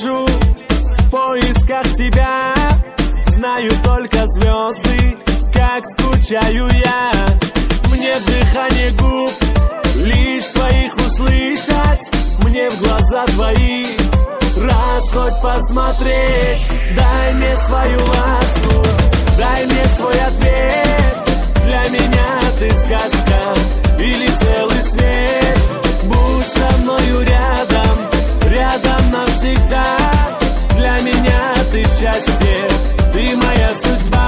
брожу в поисках тебя. Знаю только звезды, как скучаю я. Мне дыхание губ лишь твоих услышать, мне в глаза твои раз хоть посмотреть. Дай мне свою ласку, дай мне свой ответ. Для меня ты сказка или целый свет. Будь со мною рядом, рядом навсегда. Для меня ты счастье, ты моя судьба.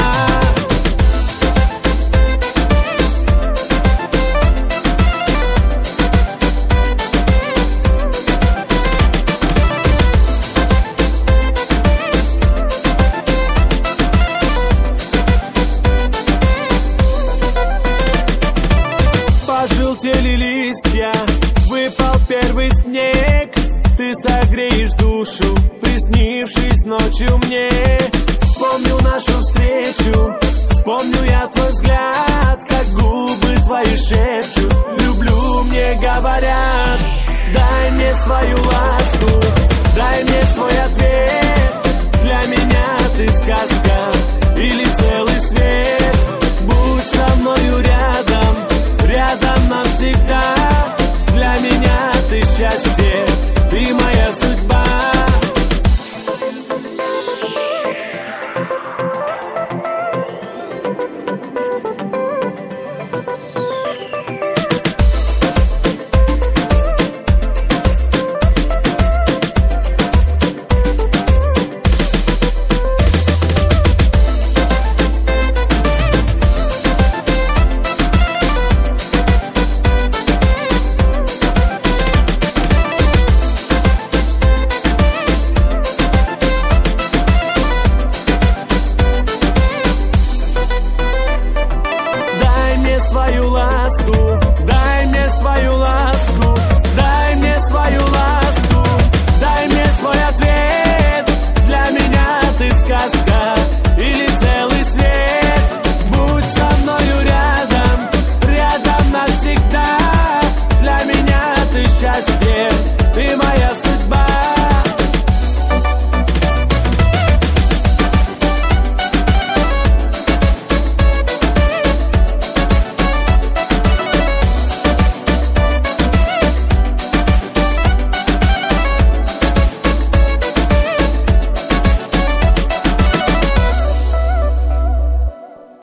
Пожелтели листья, выпал первый снег. Ты согреешь душу, приснившись ночью мне. Вспомню нашу встречу, вспомню я твой взгляд, как губы твои шепчут люблю, мне говорят. Дай мне свою ласку, дай мне свой ответ. Для меня ты сказка или целый свет. Будь со мною рядом, рядом навсегда. Для меня ты счастье, ты моя судьба. Свою ласку, дай мне свою ласку, дай мне свою ласку, дай мне свой ответ. Для меня ты сказка или целый свет. Будь со мною рядом, рядом навсегда. Для меня ты счастье, ты